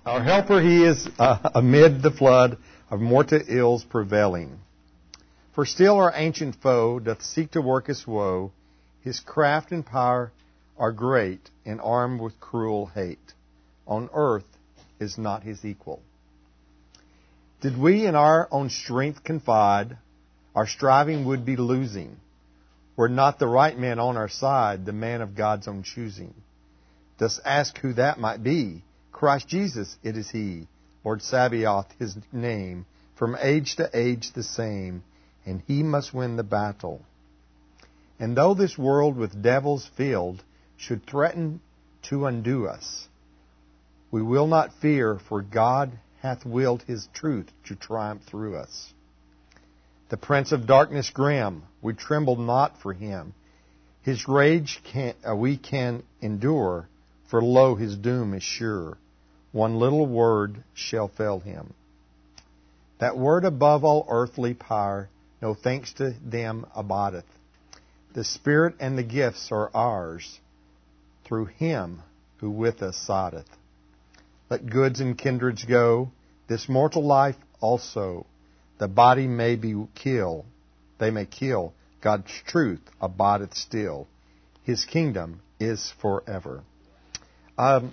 Our helper he is amid the flood of mortal ills prevailing. For still our ancient foe doth seek to work us woe. His craft and power are great, and armed with cruel hate. On earth is not his equal. Did we in our own strength confide, our striving would be losing. Were not the right man on our side, the man of God's own choosing. Dost ask who that might be? Christ Jesus, it is he. Lord Sabaoth, his name. From age to age the same. And he must win the battle. And though this world with devils filled should threaten to undo us, we will not fear, for God hath willed his truth to triumph through us. The prince of darkness grim, we tremble not for him. His rage we can endure, for lo, his doom is sure. One little word shall fell him. That word above all earthly power, no thanks to them abideth. The Spirit and the gifts are ours, through him who with us sideth. Let goods and kindreds go, this mortal life also. The body may be kill, they may kill. God's truth abideth still. His kingdom is forever. A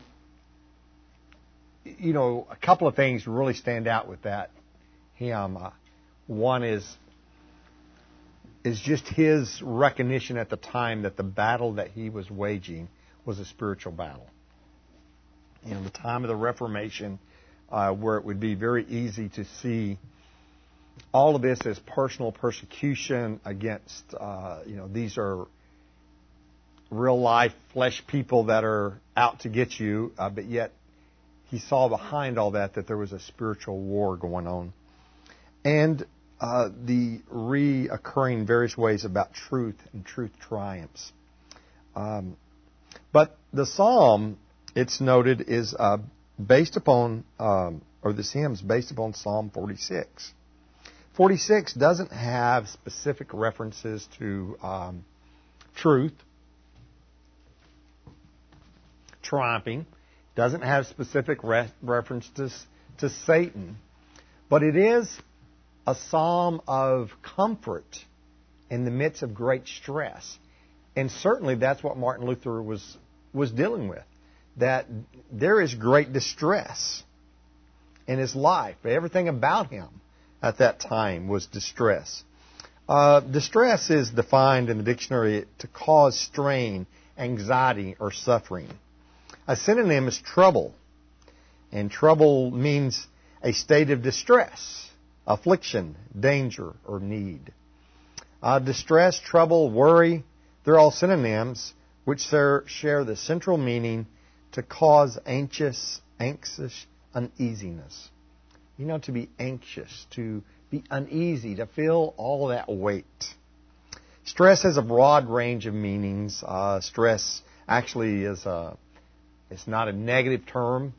couple of things really stand out with that hymn. One is just his recognition at the time that the battle that he was waging was a spiritual battle. In the time of the Reformation, where it would be very easy to see all of this as personal persecution against, these are real life flesh people that are out to get you, but yet he saw behind all that there was a spiritual war going on. And the reoccurring various ways about truth and truth triumphs. But the psalm, it's noted, is based upon, this hymn's based upon Psalm 46. 46 doesn't have specific references to truth, triumphing, doesn't have specific references to Satan, but it is a psalm of comfort in the midst of great stress. And certainly that's what Martin Luther was dealing with, that there is great distress in his life. Everything about him at that time was distress. Distress is defined in the dictionary to cause strain, anxiety, or suffering. A synonym is trouble, and trouble means a state of distress, affliction, danger, or need. Distress, trouble, worry, they're all synonyms which share the central meaning to cause anxious uneasiness. To be anxious, to be uneasy, to feel all that weight. Stress has a broad range of meanings. Stress actually is it's not a negative term.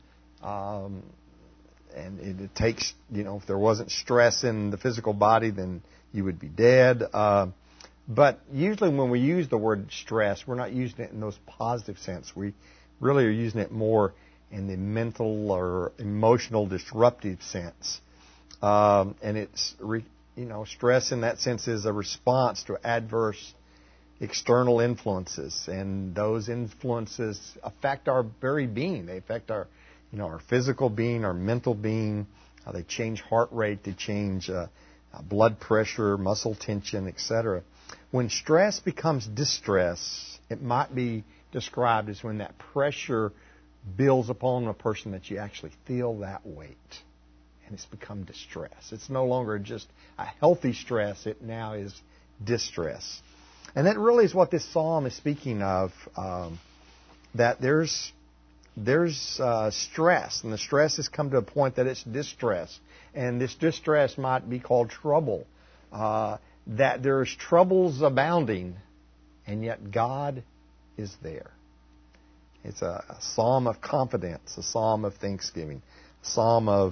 And it takes, if there wasn't stress in the physical body, then you would be dead. But usually when we use the word stress, we're not using it in those positive sense. We really are using it more in the mental or emotional disruptive sense. And it's, stress in that sense is a response to adverse external influences. And those influences affect our very being. They affect our physical being, our mental being. They change heart rate. They change blood pressure, muscle tension, etc. When stress becomes distress, it might be described as when that pressure builds upon a person that you actually feel that weight. And it's become distress. It's no longer just a healthy stress. It now is distress. And that really is what this psalm is speaking of, that there's stress, and the stress has come to a point that it's distress. And this distress might be called trouble. That there's troubles abounding, and yet God is there. It's a psalm of confidence, a psalm of thanksgiving, a psalm of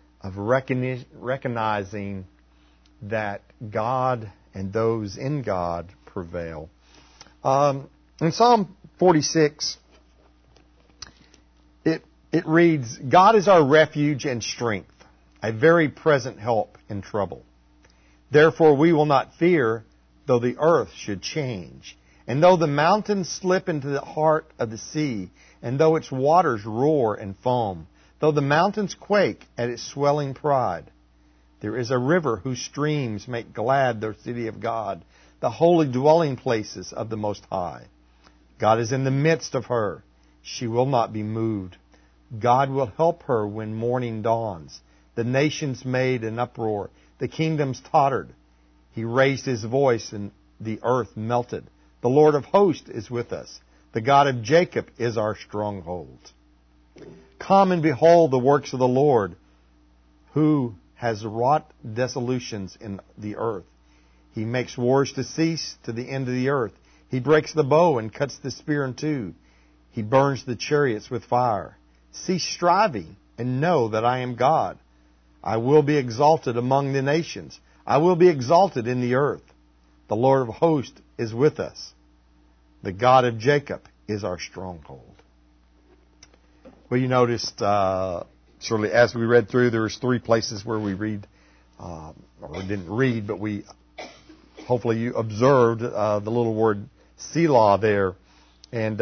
recognizing that God and those in God prevail. In Psalm 46, it It reads, God is our refuge and strength, a very present help in trouble. Therefore we will not fear, though the earth should change, and though the mountains slip into the heart of the sea, and though its waters roar and foam, though the mountains quake at its swelling pride. There is a river whose streams make glad the city of God, the holy dwelling places of the Most High. God is in the midst of her. She will not be moved. God will help her when morning dawns. The nations made an uproar. The kingdoms tottered. He raised his voice and the earth melted. The Lord of hosts is with us. The God of Jacob is our stronghold. Come and behold the works of the Lord, who has wrought desolations in the earth. He makes wars to cease to the end of the earth. He breaks the bow and cuts the spear in two. He burns the chariots with fire. Cease striving and know that I am God. I will be exalted among the nations. I will be exalted in the earth. The Lord of hosts is with us. The God of Jacob is our stronghold. Well, you noticed, certainly as we read through, there was 3 places where we read, or we didn't read, but hopefully you observed the little word Selah there, and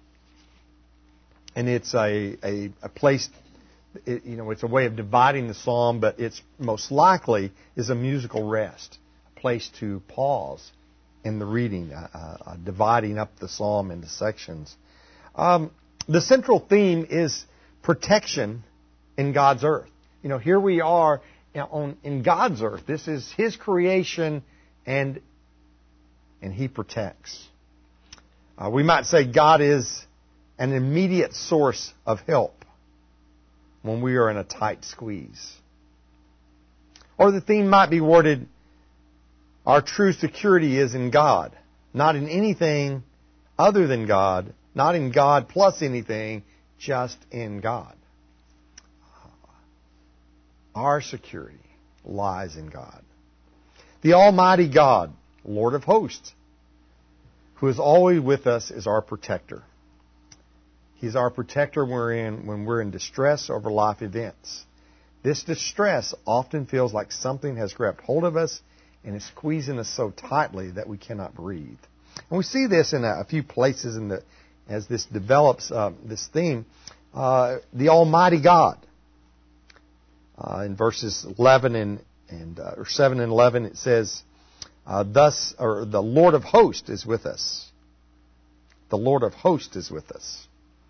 it's a place. It's a way of dividing the psalm, but it's most likely is a musical rest, a place to pause in the reading, dividing up the psalm into sections. The central theme is protection in God's earth. Here we are in God's earth. This is His creation, and He protects. We might say God is an immediate source of help when we are in a tight squeeze. Or the theme might be worded, our true security is in God, not in anything other than God, not in God plus anything, just in God. Our security lies in God. The Almighty God, Lord of hosts, who is always with us, is our protector. He's our protector when we're in distress over life events. This distress often feels like something has grabbed hold of us and is squeezing us so tightly that we cannot breathe. And we see this in a few places as this develops this theme. The Almighty God. In verses 11 or 7 and 11, it says, the Lord of hosts is with us. The Lord of hosts is with us.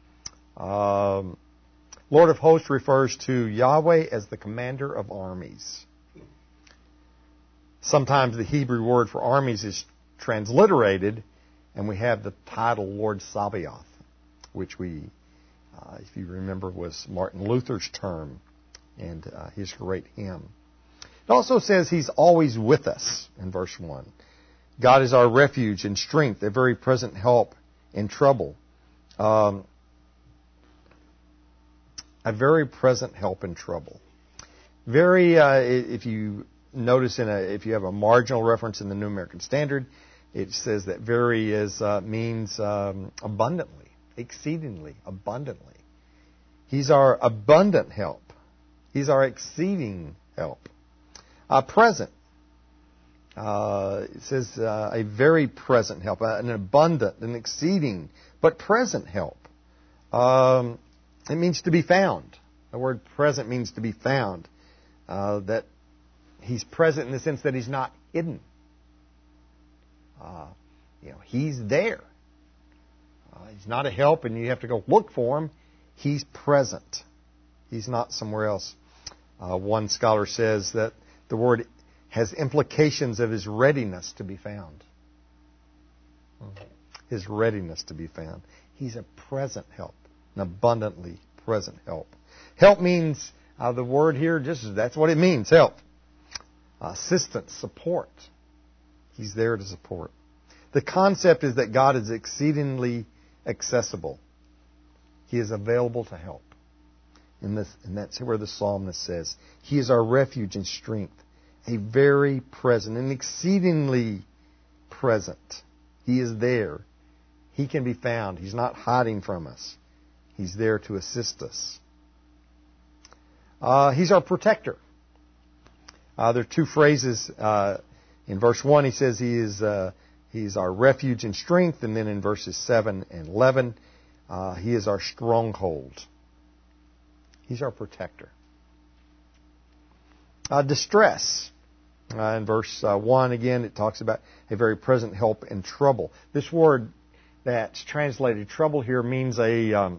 Lord of hosts refers to Yahweh as the commander of armies. Sometimes the Hebrew word for armies is transliterated, and we have the title Lord Sabaoth, which if you remember, was Martin Luther's term and his great hymn. It also says He's always with us in verse 1. God is our refuge and strength, a very present help in trouble. A very present help in trouble. If you notice if you have a marginal reference in the New American Standard, it says that very means abundantly, exceedingly, abundantly. He's our abundant help. He's our exceeding help. Present. It says a very present help, an abundant, an exceeding, but present help. It means to be found. The word present means to be found. That He's present in the sense that He's not hidden. He's there. He's not a help and you have to go look for Him. He's present. He's not somewhere else. One scholar says that the word has implications of His readiness to be found. His readiness to be found. He's a present help, an abundantly present help. Help means, the word here, that's what it means, help. Assistance, support. He's there to support. The concept is that God is exceedingly accessible. He is available to help. And that's where the psalmist says, He is our refuge and strength, a very present, an exceedingly present. He is there. He can be found. He's not hiding from us. He's there to assist us. He's our protector. There are two phrases. In verse 1, he says he's our refuge and strength. And then in verses 7 and 11, he is our stronghold. He's our protector. Distress. In verse 1, again, it talks about a very present help in trouble. This word that's translated trouble here means it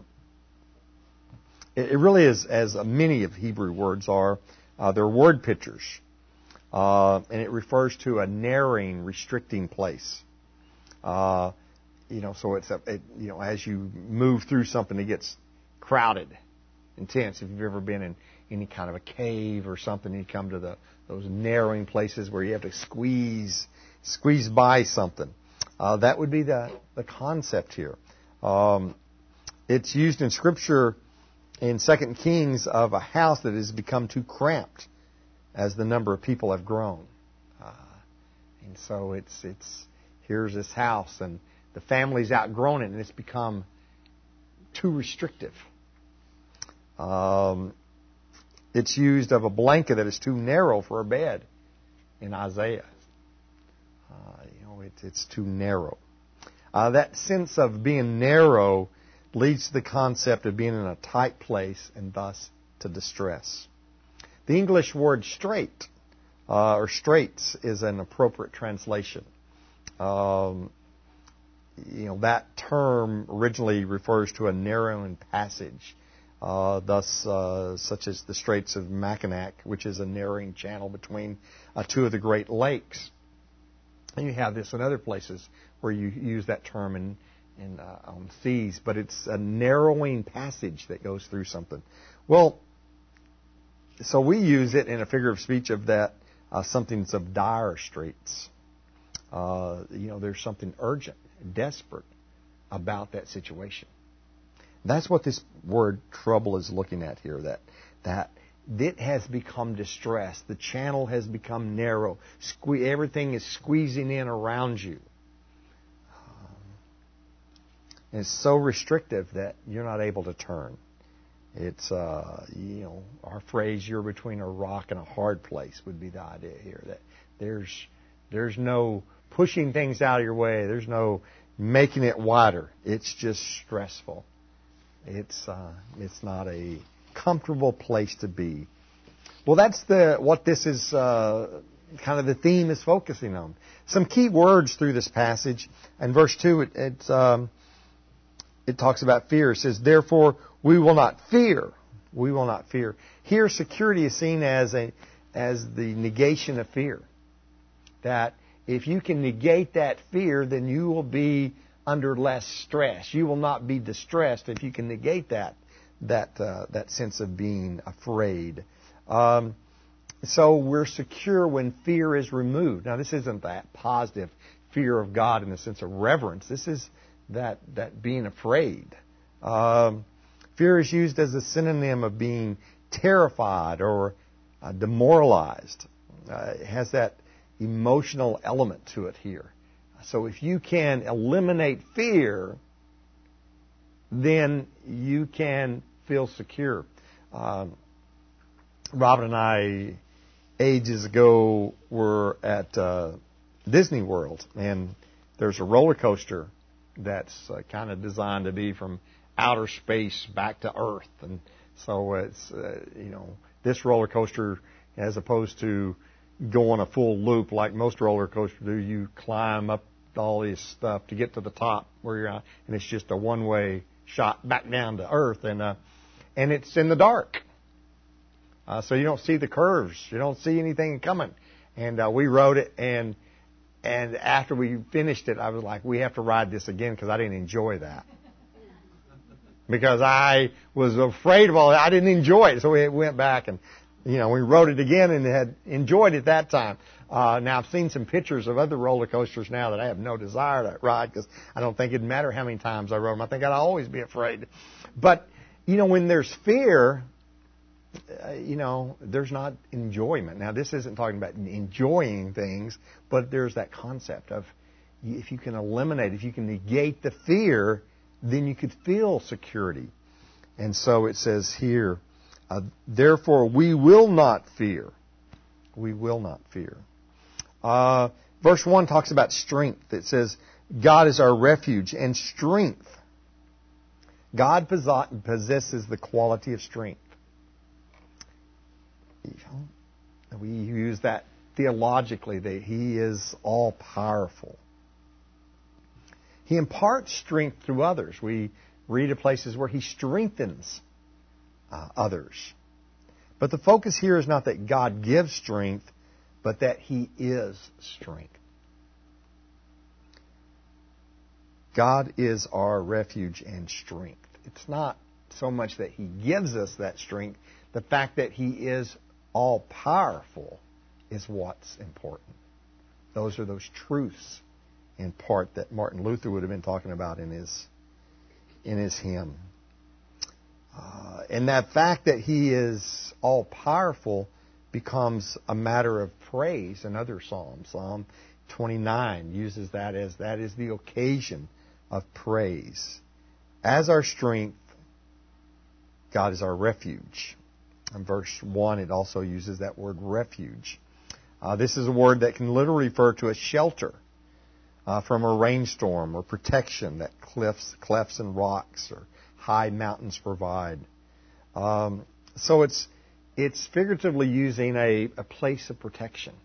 really is, as many of Hebrew words are, they're word pictures. And it refers to a narrowing, restricting place. So it's as you move through something, it gets crowded, intense. If you've ever been in any kind of a cave or something, you come to those narrowing places where you have to squeeze by something. That would be the concept here. It's used in Scripture in 2 Kings of a house that has become too cramped as the number of people have grown. And so it's here's this house, and the family's outgrown it, and it's become too restrictive. It's used of a blanket that is too narrow for a bed in Isaiah. It's too narrow. That sense of being narrow leads to the concept of being in a tight place and thus to distress. The English word strait or straits is an appropriate translation. That term originally refers to a narrowing passage, such as the Straits of Mackinac, which is a narrowing channel between two of the Great Lakes. And you have this in other places where you use that term on seas, but it's a narrowing passage that goes through something. Well, so we use it in a figure of speech of that something's of dire straits. There's something urgent, desperate about that situation. That's what this word trouble is looking at here, that it has become distressed. The channel has become narrow. Everything is squeezing in around you. And it's so restrictive that you're not able to turn. It's, our phrase, you're between a rock and a hard place would be the idea here. That there's no pushing things out of your way. There's no making it wider. It's just stressful. It's not a comfortable place to be. Well, that's what this is kind of the theme is focusing on. Some key words through this passage. In verse 2, it talks about fear. It says, therefore, we will not fear. We will not fear. Here, security is seen as the negation of fear. That if you can negate that fear, then you will be under less stress. You will not be distressed if you can negate that sense of being afraid. So we're secure when fear is removed. Now, this isn't that positive fear of God in the sense of reverence. This is that being afraid. Fear is used as a synonym of being terrified or demoralized. It has that emotional element to it here. So if you can eliminate fear, then you can feel secure. Robin and I, ages ago, were at Disney World, and there's a roller coaster that's kind of designed to be from outer space back to Earth. And so it's, this roller coaster, as opposed to going a full loop like most roller coasters do, you climb up all this stuff to get to the top where you're at, and it's just a one-way shot back down to Earth, and it's in the dark. So you don't see the curves. You don't see anything coming. And we rode it, and after we finished it, I was like, we have to ride this again because I didn't enjoy that. Because I was afraid of all that. I didn't enjoy it. So we went back and, we rode it again and had enjoyed it that time. Now, I've seen some pictures of other roller coasters now that I have no desire to ride because I don't think it'd matter how many times I rode them. I think I'd always be afraid. But, when there's fear, there's not enjoyment. Now, this isn't talking about enjoying things, but there's that concept of if you can eliminate, if you can negate the fear, then you could feel security. And so it says here, Therefore, we will not fear. We will not fear. Verse 1 talks about strength. It says, God is our refuge and strength. God possesses the quality of strength. We use that theologically, that He is all-powerful. He imparts strength through others. We read of places where He strengthens others. But the focus here is not that God gives strength, but that He is strength. God is our refuge and strength. It's not so much that He gives us that strength. The fact that He is all-powerful is what's important. Those are those truths in part that Martin Luther would have been talking about in his hymn. And that fact that He is all-powerful becomes a matter of praise in other psalms. Psalm 29 uses that is the occasion of praise. As our strength, God is our refuge. In verse 1, it also uses that word refuge. This is a word that can literally refer to a shelter from a rainstorm or protection that clefts and rocks or high mountains provide. So it's figuratively using a place of protection.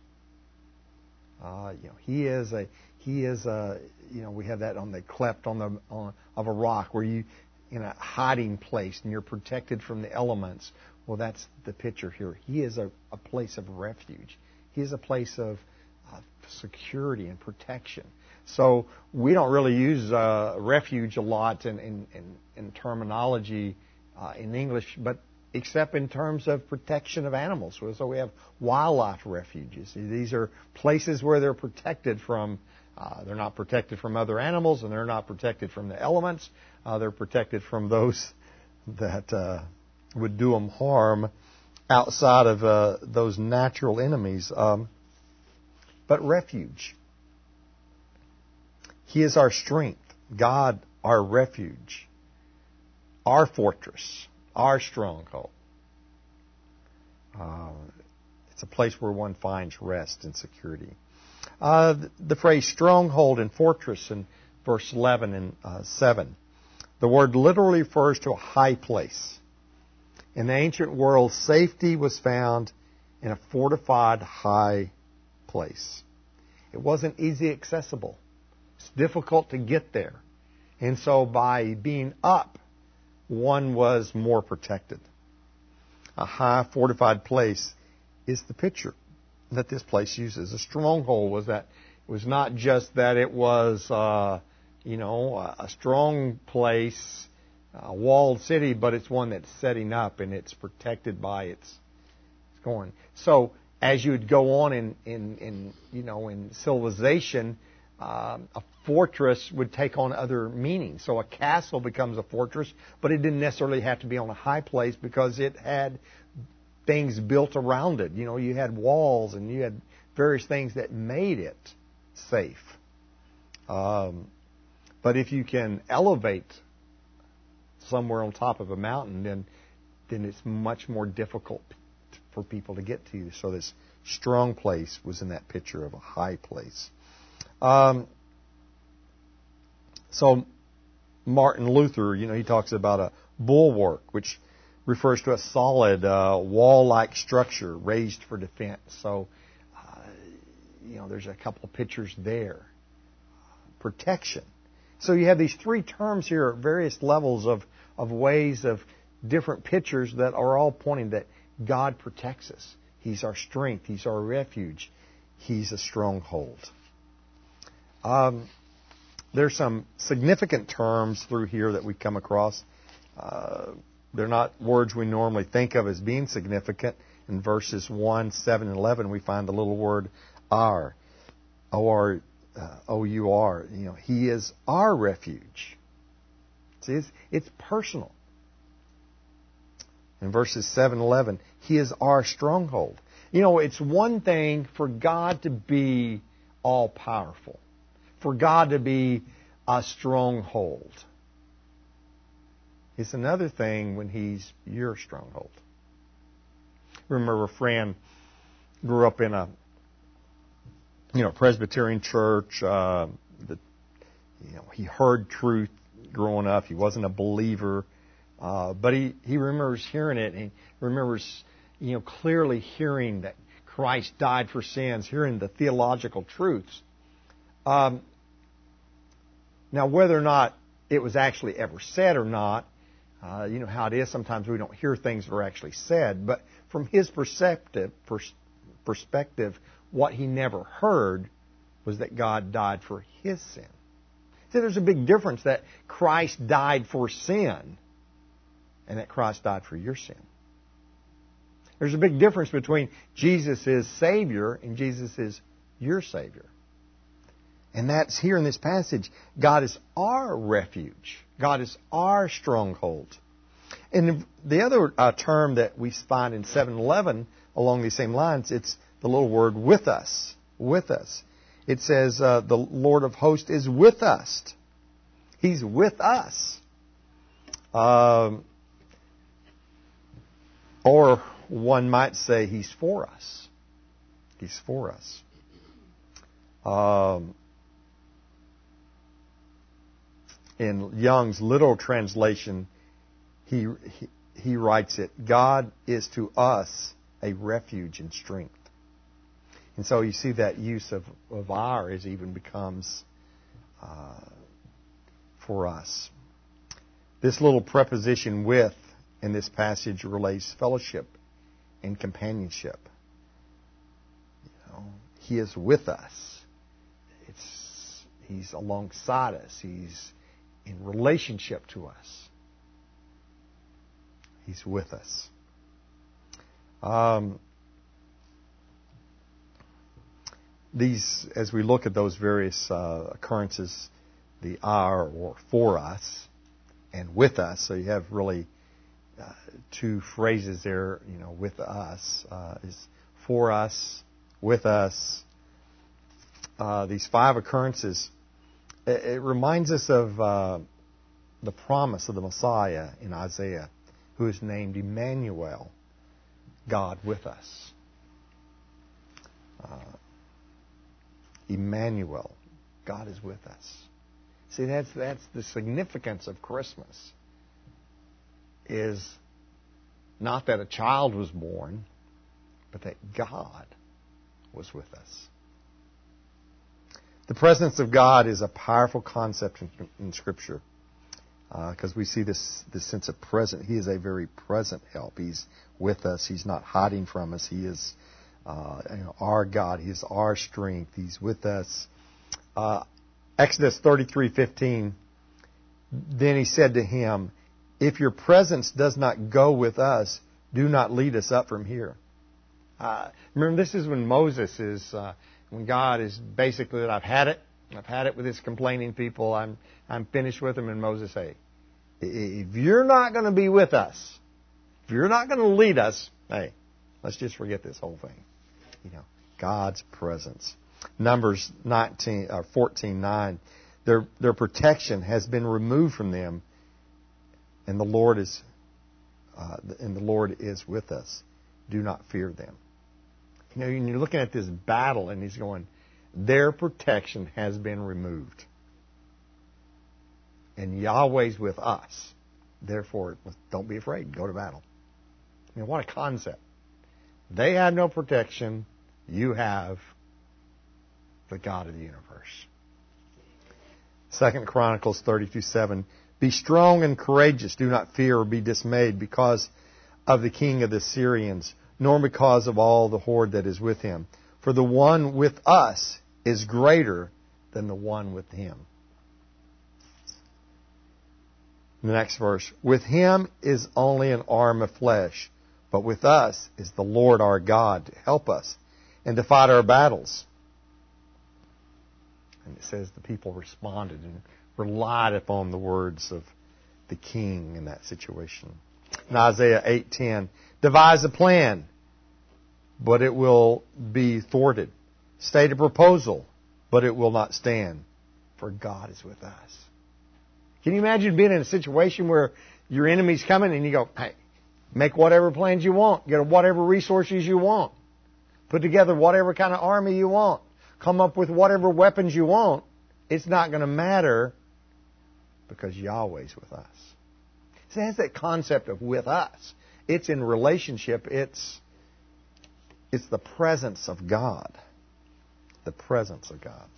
He is we have that on the cleft of a rock where you in a hiding place and you're protected from the elements. Well, that's the picture here. He is a place of refuge. He is a place of security and protection. So we don't really use refuge a lot in terminology in English, but except in terms of protection of animals. So we have wildlife refuges. These are places where they're protected from, they're not protected from other animals, and they're not protected from the elements. They're protected from those that would do them harm outside of those natural enemies. But refuge. He is our strength. God, our refuge. Our fortress. Our stronghold. It's a place where one finds rest and security. The phrase stronghold and fortress in verse 11 and 7. The word literally refers to a high place. In the ancient world, safety was found in a fortified high place. It wasn't easily accessible. It's difficult to get there. And so by being up, one was more protected. A high fortified place is the picture that this place uses. A stronghold was that it was not just that it was a strong place, a walled city, but it's one that's setting up and it's protected by its going. So as you would go on in civilization, a fortress would take on other meanings. So a castle becomes a fortress, but it didn't necessarily have to be on a high place because it had things built around it. You had walls and you had various things that made it safe. But if you can elevate somewhere on top of a mountain, then it's much more difficult for people to get to you. So this strong place was in that picture of a high place. So Martin Luther, he talks about a bulwark, which refers to a solid wall-like structure raised for defense. So, there's a couple of pictures there. Protection. So you have these three terms here at various levels of ways of different pictures that are all pointing that God protects us. He's our strength. He's our refuge. He's a stronghold. There's some significant terms through here that we come across. They're not words we normally think of as being significant. In verses 1, 7, and 11, we find the little word our, O-U-R. He is our refuge. See, it's personal. In verses 7 and 11, He is our stronghold. It's one thing for God to be all-powerful, for God to be a stronghold. It's another thing when He's your stronghold. remember a friend grew up in a Presbyterian church. He heard truth growing up. He wasn't a believer, but he remembers hearing it, and he remembers clearly hearing that Christ died for sins, hearing the theological truths. Now, whether or not it was actually ever said or not, you know how it is. Sometimes we don't hear things that are actually said, but from his perspective, what he never heard was that God died for his sin. See, there's a big difference that Christ died for sin and that Christ died for your sin. There's a big difference between Jesus is Savior and Jesus is your Savior. And that's here in this passage. God is our refuge. God is our stronghold. And the other term that we find in 7:11 along these same lines, it's the little word with us. With us. It says the Lord of hosts is with us. He's with us. Or one might say He's for us. He's for us. In Young's literal translation, he writes it, God is to us a refuge and strength. And so you see that use of our is even becomes for us. This little preposition with in this passage relates fellowship and companionship. He is with us. He's alongside us. He's in relationship to us. He's with us. These, as we look at those various occurrences, the our or for us and with us, so you have really two phrases there, with us, is for us, with us. These five occurrences, it reminds us of the promise of the Messiah in Isaiah, who is named Emmanuel, God with us. Emmanuel, God is with us. See, that's the significance of Christmas. Is not that a child was born, but that God was with us. The presence of God is a powerful concept in Scripture because we see this sense of present. He is a very present help. He's with us. He's not hiding from us. He is our God. He is our strength. He's with us. Exodus 33:15. Then he said to him, "If your presence does not go with us, do not lead us up from here." Remember, this is when Moses is. When God is basically that I've had it with this complaining people. I'm finished with them. And Moses say, if you're not going to be with us, if you're not going to lead us, hey, let's just forget this whole thing. God's presence. Numbers 14:9. Their protection has been removed from them, and the Lord is with us. Do not fear them. You're looking at this battle, and he's going, their protection has been removed. And Yahweh's with us. Therefore, don't be afraid. Go to battle. What a concept. They have no protection. You have the God of the universe. 2 Chronicles 32:7. Be strong and courageous. Do not fear or be dismayed because of the king of the Syrians, nor because of all the horde that is with him. For the one with us is greater than the one with him. The next verse. With him is only an arm of flesh, but with us is the Lord our God to help us and to fight our battles. And it says the people responded and relied upon the words of the king in that situation. In Isaiah 8:10, devise a plan, but it will be thwarted. State a proposal, but it will not stand, for God is with us. Can you imagine being in a situation where your enemy's coming and you go, hey, Make whatever plans you want. Get whatever resources you want. Put together whatever kind of army you want. Come up with whatever weapons you want. It's not going to matter because Yahweh's with us. So that's that concept of with us. It's in relationship. It's the presence of God. The presence of God.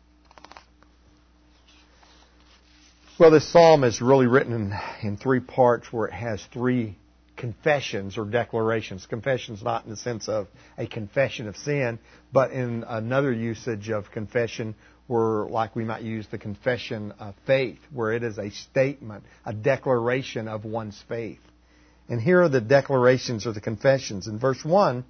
Well, this psalm is really written in three parts where it has three confessions or declarations. Confessions not in the sense of a confession of sin, but in another usage of confession where, like we might use the confession of faith, where it is a statement, a declaration of one's faith. And here are the declarations or the confessions. In verse 1,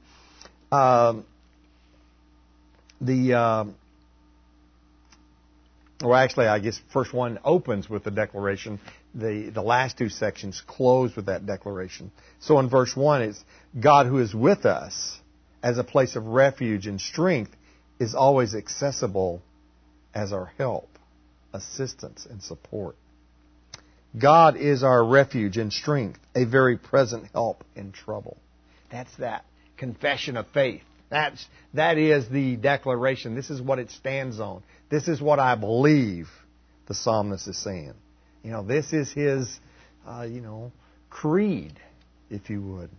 I guess first one opens with the declaration. The last two sections close with that declaration. So in verse 1, it's God who is with us as a place of refuge and strength is always accessible as our help, assistance, and support. God is our refuge and strength, a very present help in trouble. That's that confession of faith. That is the declaration. This is what it stands on. This is what I believe the psalmist is saying. This is his, creed, if you would.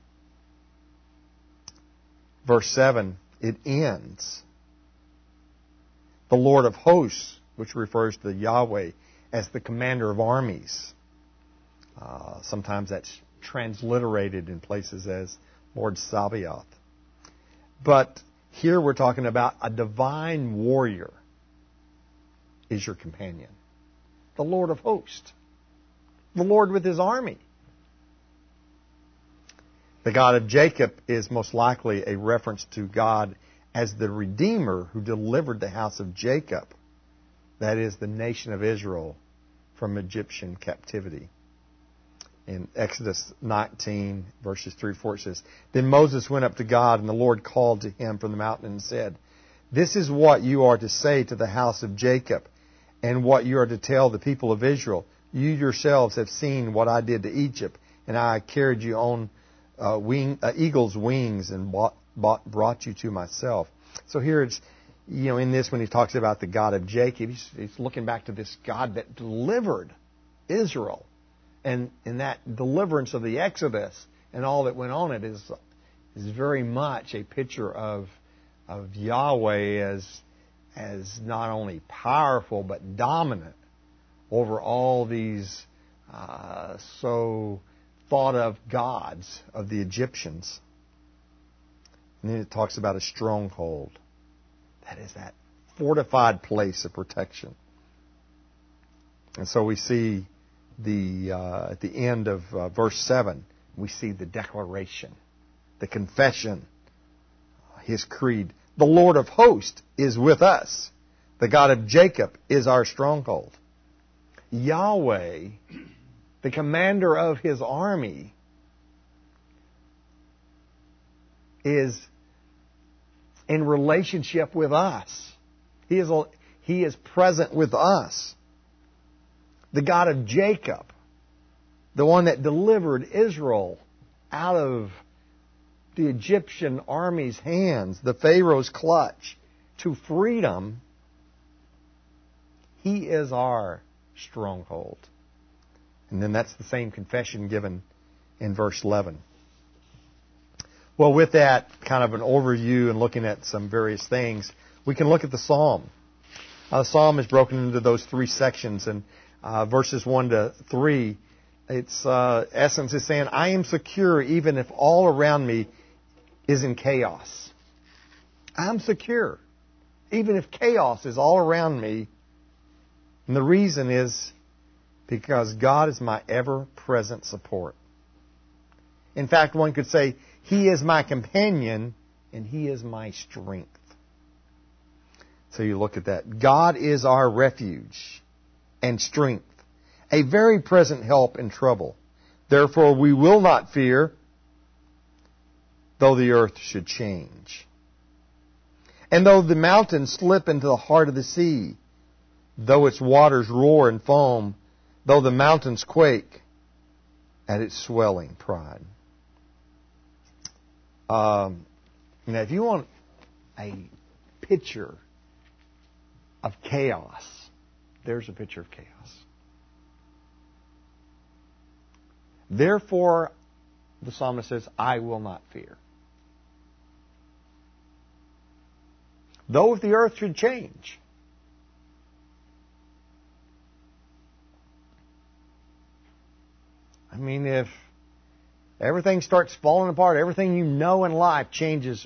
Verse 7, it ends. The Lord of hosts, which refers to Yahweh as the commander of armies. Sometimes that's transliterated in places as Lord Sabaoth. But here we're talking about a divine warrior is your companion. The Lord of hosts. The Lord with his army. The God of Jacob is most likely a reference to God as the Redeemer who delivered the house of Jacob, that is, the nation of Israel, from Egyptian captivity. In Exodus 19, verses 3-4, it says, Then Moses went up to God, and the Lord called to him from the mountain and said, This is what you are to say to the house of Jacob, and what you are to tell the people of Israel. You yourselves have seen what I did to Egypt, and I carried you on eagle's wings and brought you to myself. So here it's, in this when he talks about the God of Jacob, he's looking back to this God that delivered Israel. And that deliverance of the Exodus and all that went on it is very much a picture of Yahweh as not only powerful but dominant over all these so thought of gods of the Egyptians. And then it talks about a stronghold. That is that fortified place of protection. And so we see at the end of verse 7, we see the declaration, the confession, his creed. The Lord of hosts is with us. The God of Jacob is our stronghold. Yahweh, the commander of his army, is in relationship with us. He is present with us. The God of Jacob, the one that delivered Israel out of the Egyptian army's hands, the Pharaoh's clutch, to freedom, he is our stronghold. And then that's the same confession given in verse 11. Well, with that kind of an overview and looking at some various things, we can look at the psalm. The psalm is broken into those three sections, and verses 1 to 3, its essence is saying, I am secure even if all around me is in chaos. I'm secure even if chaos is all around me. And the reason is because God is my ever-present support. In fact, one could say, He is my companion and He is my strength. So you look at that. God is our refuge and strength, a very present help in trouble. Therefore we will not fear, though the earth should change. And though the mountains slip into the heart of the sea, though its waters roar and foam, though the mountains quake at its swelling pride. If you want a picture of chaos, there's a picture of chaos. Therefore, the psalmist says, I will not fear. Though if the earth should change. I mean, if everything starts falling apart, everything you know in life changes,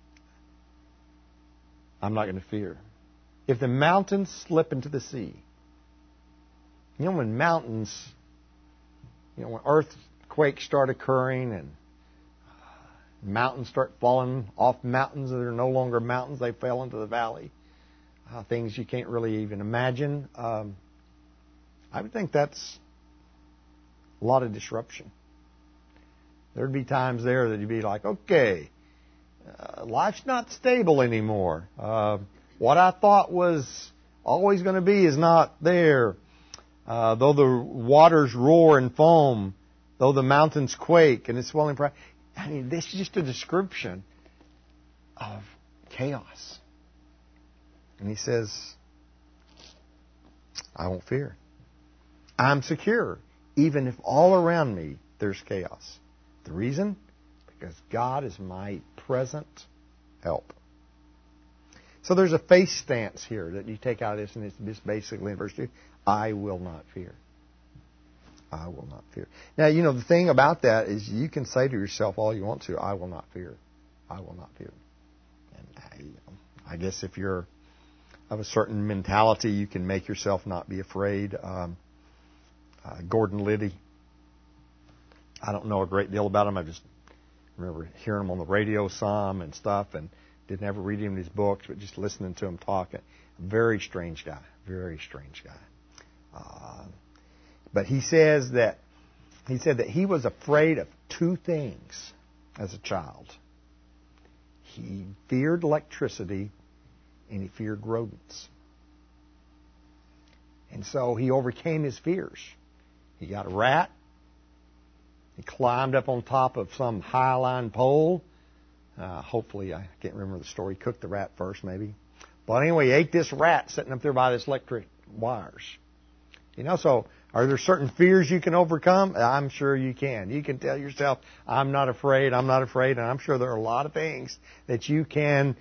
I'm not going to fear. If the mountains slip into the sea, when mountains, when earthquakes start occurring and mountains start falling off mountains that are no longer mountains, they fell into the valley. Things you can't really even imagine. I would think that's a lot of disruption. There'd be times there that you'd be like, okay, life's not stable anymore. What I thought was always going to be is not there. Though the waters roar and foam, though the mountains quake and it's swelling pride. I mean, this is just a description of chaos. And he says, I won't fear. I'm secure, even if all around me there's chaos. The reason? Because God is my present help. So there's a faith stance here that you take out of this, and it's just basically in verse 2, I will not fear. I will not fear. Now, the thing about that is you can say to yourself all you want to, I will not fear. I will not fear. And I guess if you're of a certain mentality, you can make yourself not be afraid. Gordon Liddy, I don't know a great deal about him. I just remember hearing him on the radio some and stuff, and didn't ever read him in his books, but just listening to him talk. Very strange guy. Very strange guy. But he said that he was afraid of two things as a child. He feared electricity and he feared rodents. And so he overcame his fears. He got a rat. He climbed up on top of some high-line pole. Hopefully, I can't remember the story. He cooked the rat first, maybe. But anyway, he ate this rat sitting up there by this electric wires. So are there certain fears you can overcome? I'm sure you can. You can tell yourself, I'm not afraid, I'm not afraid. And I'm sure there are a lot of things that you can,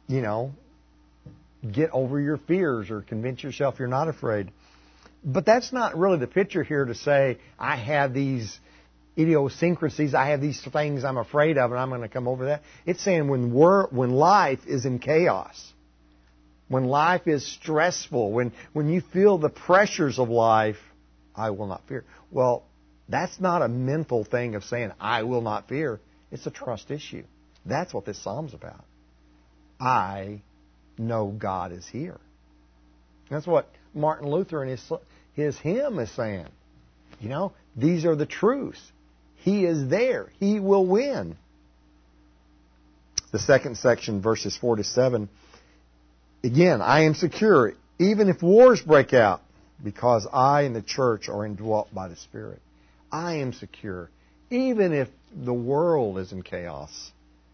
get over your fears or convince yourself you're not afraid. But that's not really the picture here to say, I have these idiosyncrasies, I have these things I'm afraid of, and I'm going to come over that. It's saying when life is in chaos, when life is stressful, when you feel the pressures of life, I will not fear. Well, that's not a mental thing of saying, I will not fear. It's a trust issue. That's what this psalm's about. I know God is here. That's what Martin Luther in his hymn is saying. These are the truths. He is there. He will win. The second section, verses 4 to 7. Again, I am secure, even if wars break out, because I and the church are indwelt by the Spirit. I am secure, even if the world is in chaos.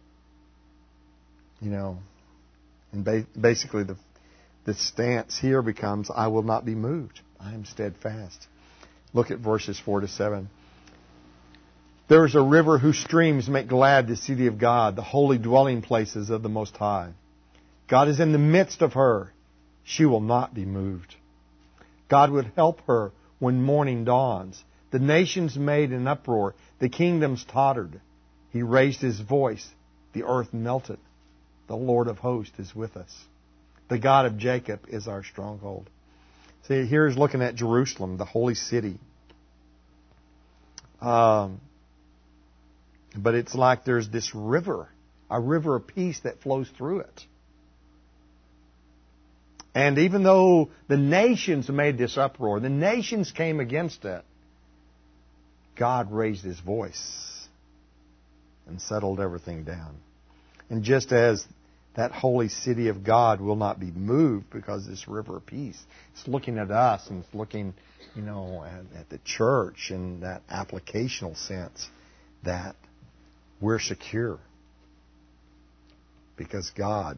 And basically the stance here becomes, I will not be moved. I am steadfast. Look at verses 4 to 7. There is a river whose streams make glad the city of God, the holy dwelling places of the Most High. God is in the midst of her. She will not be moved. God would help her when morning dawns. The nations made an uproar. The kingdoms tottered. He raised his voice. The earth melted. The Lord of hosts is with us. The God of Jacob is our stronghold. See, here's looking at Jerusalem, the holy city. But it's like there's this river, a river of peace that flows through it. And even though the nations made this uproar, the nations came against it, God raised his voice and settled everything down. And just as that holy city of God will not be moved because of this river of peace, it's looking at us and it's looking, at the church in that applicational sense that we're secure. because God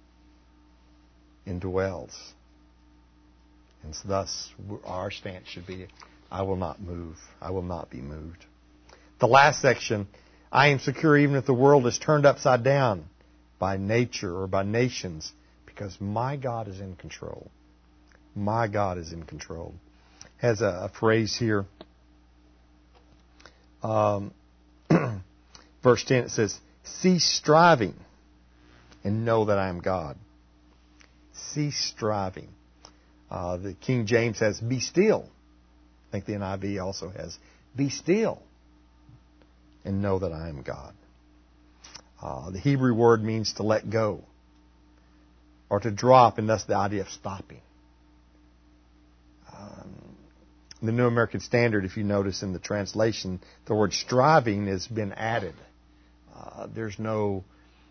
indwells. And so thus our stance should be, I will not move. I will not be moved. The last section, I am secure even if the world is turned upside down by nature or by nations, because my God is in control. My God is in control. Has a phrase here. Verse 10, it says, cease striving and know that I am God. Cease striving. The King James has, be still. I think the NIV also has, be still and know that I am God. The Hebrew word means to let go or to drop, and thus the idea of stopping. The New American Standard, if you notice in the translation, the word striving has been added. There's no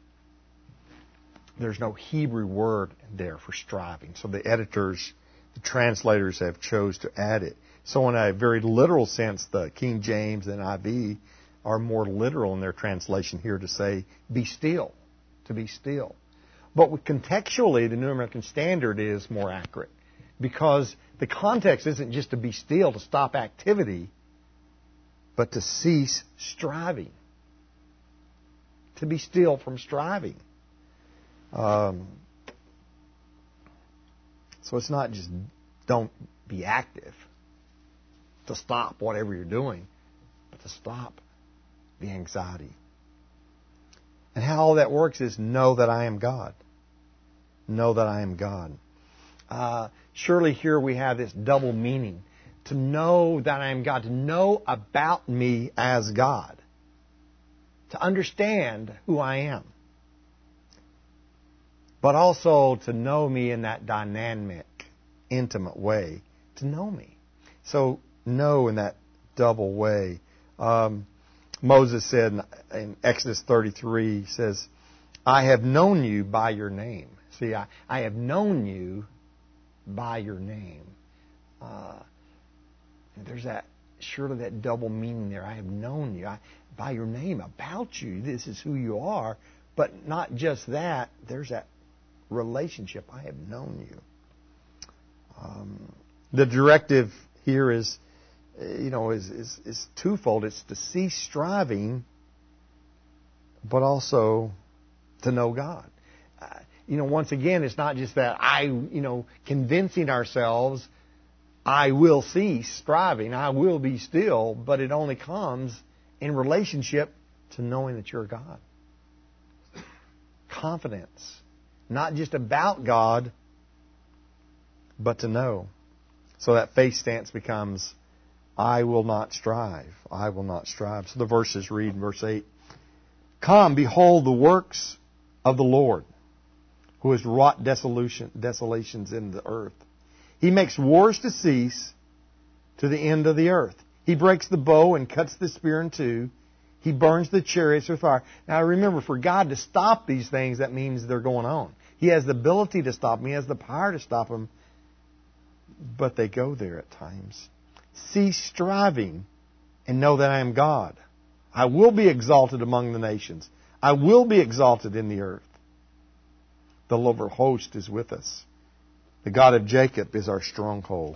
Hebrew word there for striving. So the editors, the translators have chose to add it. So in a very literal sense, the King James and NIV are more literal in their translation here to say, be still, to be still. But contextually, the New American Standard is more accurate, because the context isn't just to be still, to stop activity, but to cease striving. To be still from striving. So it's not just don't be active, to stop whatever you're doing, but to stop the anxiety. And how all that works is know that I am God. Know that I am God. Surely here we have this double meaning. To know that I am God. To know about me as God. To understand who I am. But also to know me in that dynamic, intimate way. To know me. So know in that double way. Moses said in Exodus 33, says, I have known you by your name. See, I have known you by your name. There's surely that double meaning there. I have known you by your name, about you. This is who you are. But not just that. There's that relationship. I have known you. The directive here is twofold. It's to cease striving, but also to know God. Once again, it's not just that convincing ourselves, I will cease striving, I will be still, but it only comes in relationship to knowing that you're God. Confidence. Not just about God, but to know. So that faith stance becomes, I will not strive. I will not strive. So the verses read in verse 8, come, behold the works of the Lord, who has wrought desolations in the earth. He makes wars to cease to the end of the earth. He breaks the bow and cuts the spear in two. He burns the chariots with fire. Now remember, for God to stop these things, that means they're going on. He has the ability to stop them. He has the power to stop them. But they go there at times. Cease striving and know that I am God. I will be exalted among the nations. I will be exalted in the earth. The Lord of hosts is with us. The God of Jacob is our stronghold.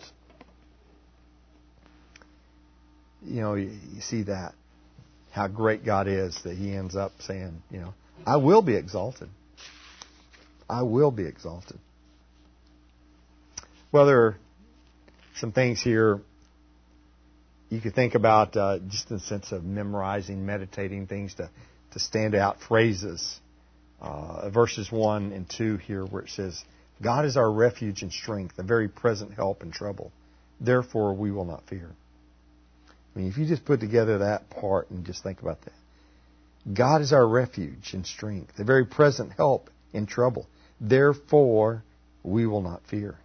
You see that. How great God is that He ends up saying, I will be exalted. I will be exalted. Well, there are some things here you could think about just in the sense of memorizing, meditating things to stand out, phrases. Verses 1 and 2 here where it says, God is our refuge and strength, a very present help in trouble. Therefore, we will not fear. I mean, if you just put together that part and just think about that. God is our refuge and strength, a very present help in trouble. Therefore, we will not fear.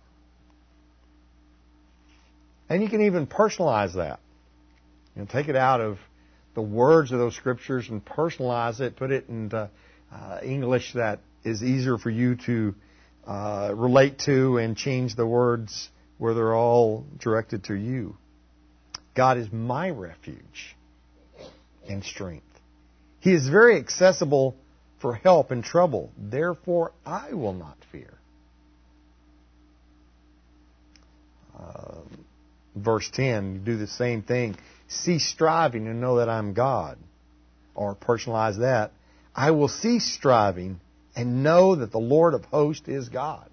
And you can even personalize that. Take it out of the words of those scriptures and personalize it, put it into English that is easier for you to relate to, and change the words where they're all directed to you. God is my refuge and strength. He is very accessible for help in trouble. Therefore, I will not fear. Verse 10, do the same thing. Cease striving and know that I'm God. Or personalize that. I will cease striving and know that the Lord of hosts is God.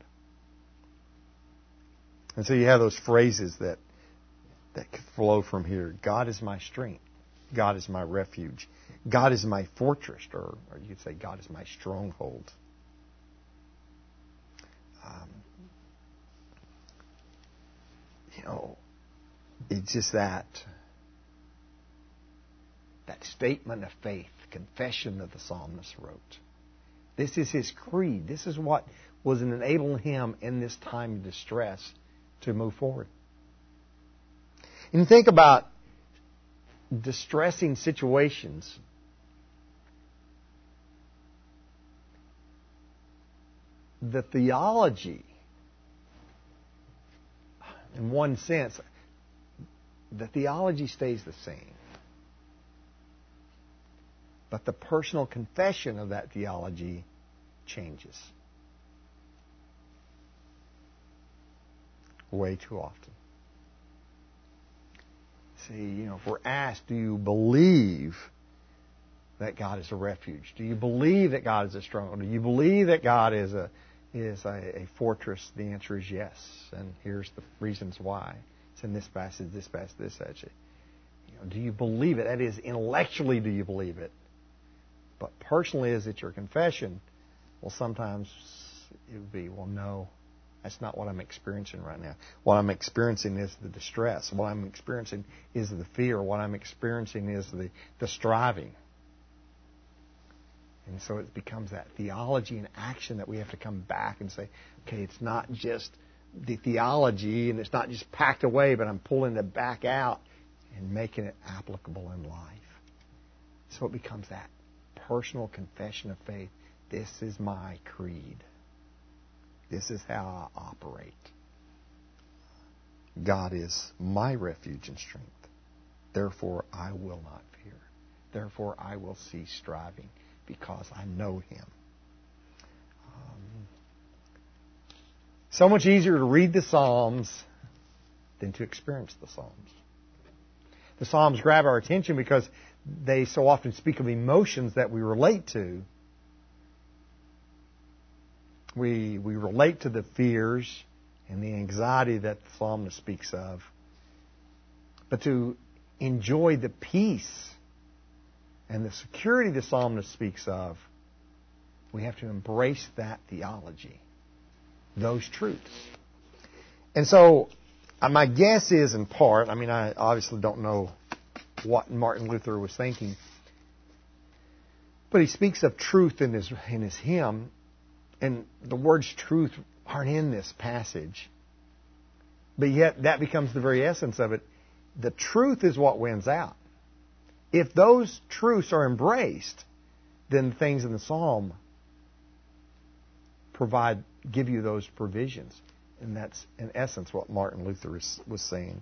And so you have those phrases that flow from here. God is my strength. God is my refuge. God is my fortress. Or you could say God is my stronghold. It's just that statement of faith, confession that the psalmist wrote. This is his creed. This is what was enabling him in this time of distress to move forward. And you think about distressing situations. The theology, in one sense, the theology stays the same. But the personal confession of that theology changes. Way too often. See, if we're asked, do you believe that God is a refuge? Do you believe that God is a stronghold? Do you believe that God is a fortress? The answer is yes. And here's the reasons why. It's in this passage, this passage, this passage. Do you believe it? That is, intellectually, do you believe it? But personally, is it your confession? Well, sometimes it would be, well, no, that's not what I'm experiencing right now. What I'm experiencing is the distress. What I'm experiencing is the fear. What I'm experiencing is the striving. And so it becomes that theology and action that we have to come back and say, okay, it's not just the theology and it's not just packed away, but I'm pulling it back out and making it applicable in life. So it becomes that personal confession of faith. This is my creed. This is how I operate. God is my refuge and strength. Therefore, I will not fear. Therefore, I will cease striving because I know Him. So much easier to read the Psalms than to experience the Psalms. The Psalms grab our attention because they so often speak of emotions that we relate to. We relate to the fears and the anxiety that the psalmist speaks of. But to enjoy the peace and the security the psalmist speaks of, we have to embrace that theology, those truths. And so, my guess is, in part, I obviously don't know what Martin Luther was thinking, but he speaks of truth in his hymn, and the words truth aren't in this passage. But yet, that becomes the very essence of it. The truth is what wins out. If those truths are embraced, then things in the psalm give you those provisions. And that's, in essence, what Martin Luther was saying.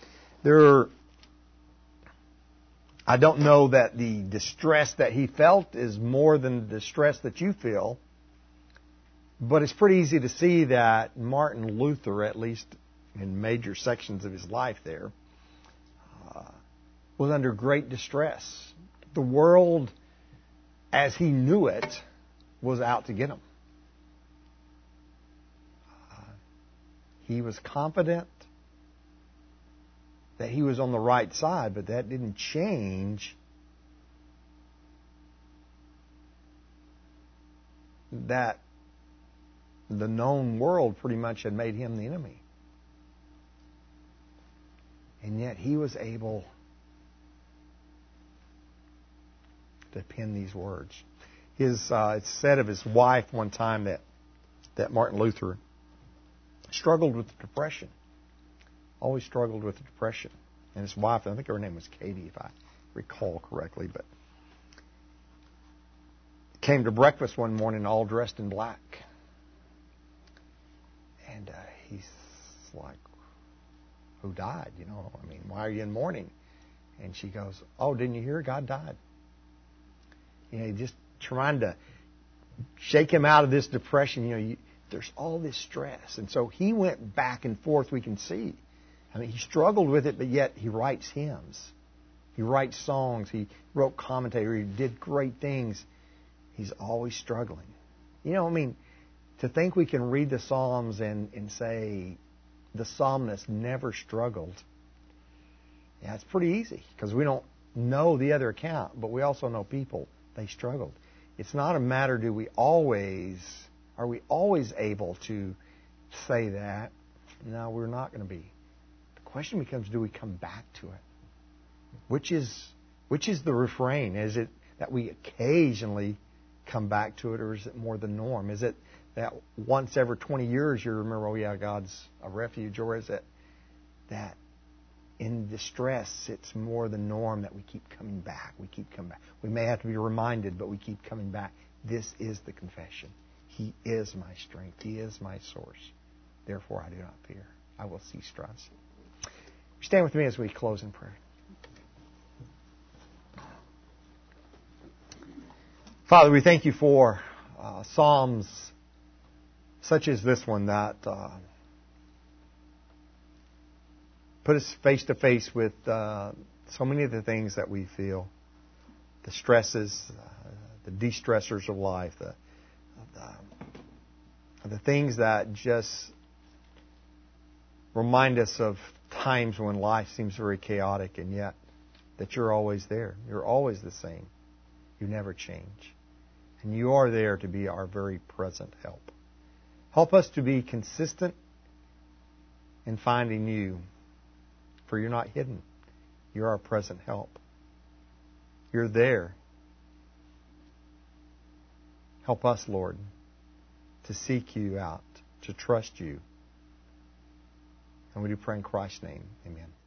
I don't know that the distress that he felt is more than the distress that you feel, but it's pretty easy to see that Martin Luther, at least in major sections of his life there, was under great distress. The world, as he knew it, was out to get him. He was confident that he was on the right side, but that didn't change that the known world pretty much had made him the enemy. And yet he was able to pen these words. It's said of his wife one time that Martin Luther struggled with depression. Always struggled with depression. And his wife, I think her name was Katie, if I recall correctly, but came to breakfast one morning all dressed in black. And he's like, who died? Why are you in mourning? And she goes, oh, didn't you hear? God died. Just trying to shake him out of this depression. There's all this stress. And so he went back and forth, we can see. I mean, he struggled with it, but yet he writes hymns. He writes songs. He wrote commentary. He did great things. He's always struggling. To think we can read the Psalms and say the psalmist never struggled. Yeah, it's pretty easy because we don't know the other account, but we also know people, they struggled. It's not a matter, are we always able to say that? No, we're not going to be. The question becomes, do we come back to it? Which is the refrain? Is it that we occasionally come back to it, or is it more the norm? Is it that once every 20 years you remember, oh yeah, God's a refuge, or is it that in distress it's more the norm that we keep coming back? We keep coming back. We may have to be reminded, but we keep coming back. This is the confession. He is my strength. He is my source. Therefore I do not fear. I will cease stress. Stand with me as we close in prayer. Father, we thank you for Psalms such as this one that put us face to face with so many of the things that we feel, the stresses, the de-stressors of life, the things that just remind us of times when life seems very chaotic, and yet that you're always there. You're always the same. You never change. And you are there to be our very present help. Help us to be consistent in finding you, for you're not hidden. You're our present help. You're there. Help us, Lord, to seek you out, to trust you. And we do pray in Christ's name. Amen.